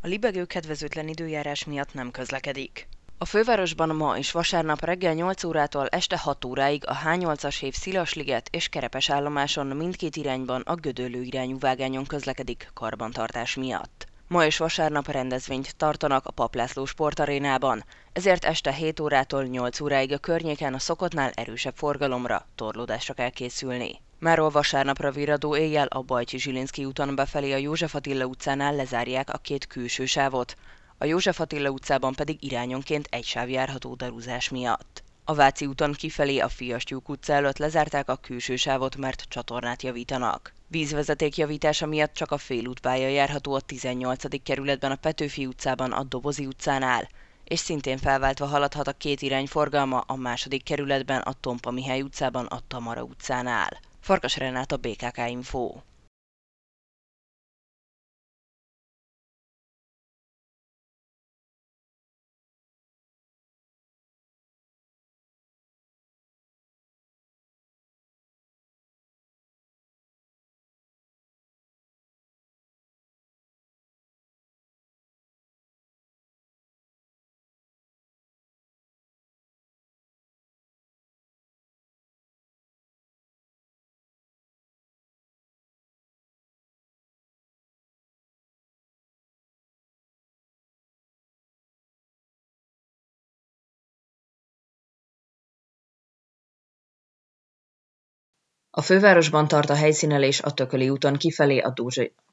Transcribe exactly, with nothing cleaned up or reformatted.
A libegő kedvezőtlen időjárás miatt nem közlekedik. A fővárosban ma és vasárnap reggel nyolc órától este hat óráig a há nyolcas hév Szilasliget és Kerepes állomáson mindkét irányban a Gödöllő irányú vágányon közlekedik karbantartás miatt. Ma és vasárnap rendezvényt tartanak a Papp László sportarénában, ezért este hét órától nyolc óráig a környéken a szokottnál erősebb forgalomra, torlódásra kell készülni. Máról vasárnapra virradó éjjel a Bajcsi-Zsilinszky úton befelé a József Attila utcánál lezárják a két külső sávot, a József Attila utcában pedig irányonként egy sáv járható darúzás miatt. A Váci úton kifelé a Fiastyúk utca előtt lezárták a külső sávot, mert csatornát javítanak. Vízvezeték javítása miatt csak a félútpálya járható a tizennyolcadik kerületben a Petőfi utcában a Dobozi utcánál, és szintén felváltva haladhat a két irány forgalma a második kerületben a Tompa Mihály utcában a Tamara utcánál. Farkas Renáta, bé ká ká Info. A fővárosban tart a helyszínelés a Tököli úton kifelé a Dózsa